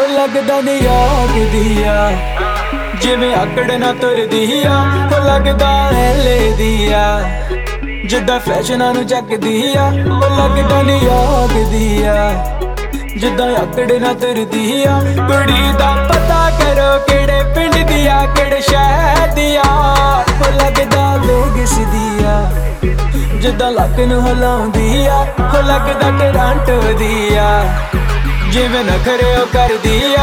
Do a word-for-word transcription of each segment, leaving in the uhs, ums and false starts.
लगदा नी आगदी आ जिवें आकड़ ना तुरदी आ ओ लगदा एले दी आ जिद्दां फैशनां नूं जगदी आ ओ लगदा नी आगदी आ जिद्दां आकड़ ना तुरदी आ कुड़ी दा पता करो केड़े पिंड दी आ केड़े शहर दी आ ओ लगदा वेगस दी आ जिद्दां लक नूं हिलाउंदी आ ओ लगदा करंट दी आ जिवें नखरे ओ करदी आ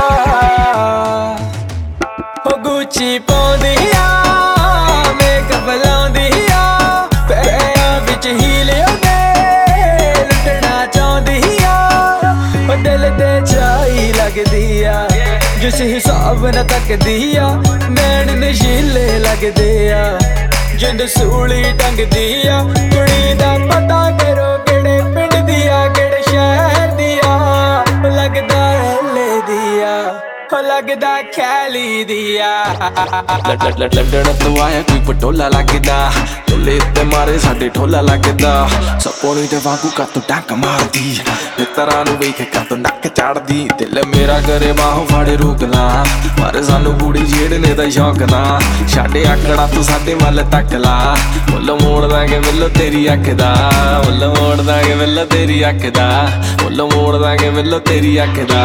ओ गुच्ची पाउंदी आ मेकअप लाउंदी आ पैरां विच हील ओदे लुटना चाहुंदी आ ओ दिल ते चाई लगदी आ जिस हिसाब नाल तकदी आ नैन नशीले लगदे आ जिंद सूली टंगदी आ कुड़ी दा पता करो केड़े पिंड दी आ केड़े शहर दी आ लगदा एले दी आ ओ लगदा खैली दी आ लंडन तो आया कोई पटोला लगदा टोले ते मारे साडे ठोला लगदा सपोनी ते वांगू कातों डंक मारदी मित्तरां नूं वेख कातों नक चढ़दी दिल मेरा करे बाहों फाड़े रोक ला पर सानू बूढ़ी छेड़ने दा शौक ना छाड़े आकड़ा तू साडे वल तक ला मुੱਲ मोड़ दांगे मिलो तेरी अख दा मुੱਲ मोड़ दांगे मिलो तेरी अख दा मुੱਲ मोड़ दांगे मिलो तेरी अख दा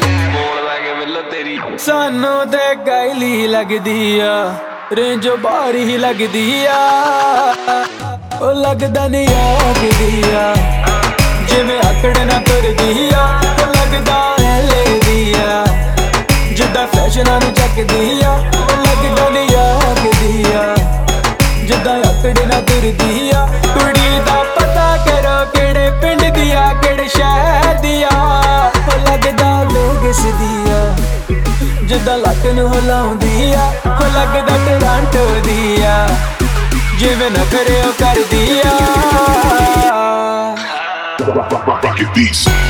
सानू ते गैली लगदी आ रेंजो बारी ही लगदी आ ओ लगदा नी आगदी आ जिवें आकड़ ना तुरदी आ ओ लगदा एले दी आ जिद्दां फैशनां नूं जगदी आ ओ लगदा नी आगदी आ जिद्दां आकड़ ना तुरदी आ कुड़ी दा पता करो केड़े पिंड दी आ केड़े शहर दी आ ओ लगदा वेगस दी आ जिद्दां लक नूं हिलाउंदी आ ओ लगदा करंट दी आ जिवें नखरे ओ करदी आ Rocket beats.